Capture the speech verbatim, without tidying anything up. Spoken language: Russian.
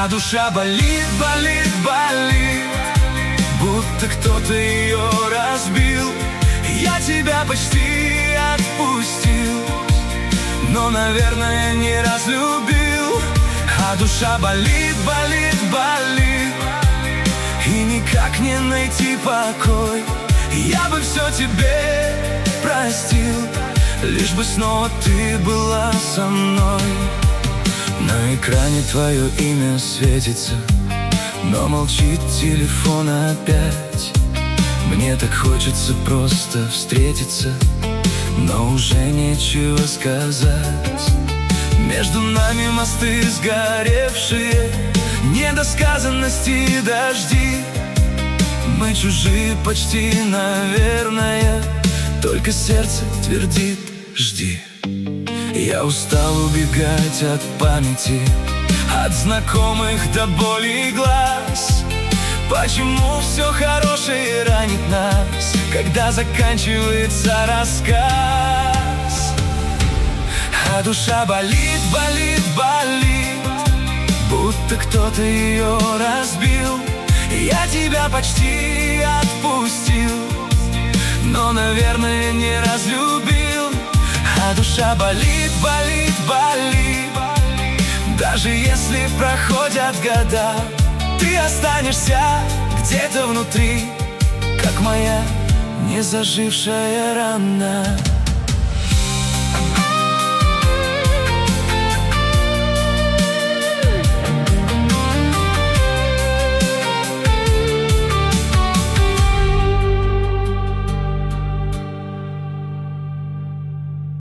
А душа болит, болит, болит, будто кто-то ее разбил. Я тебя почти отпустил, но, наверное, не разлюбил. А душа болит, болит, болит, и никак не найти покой. Я бы все тебе простил, лишь бы снова ты была со мной. На экране твое имя светится, но молчит телефон опять. Мне так хочется просто встретиться, но уже нечего сказать. Между нами мосты сгоревшие, недосказанности дожди. Мы чужие почти, наверное, только сердце твердит: жди. Я устал убегать от памяти, от знакомых до боли глаз. Почему все хорошее ранит нас, когда заканчивается рассказ? А душа болит, болит, болит, будто кто-то ее разбил. Я тебя почти отпустил, но, наверное, не разлюбил. А душа болит, болит, болит, даже если проходят года, ты останешься где-то внутри, как моя незажившая рана.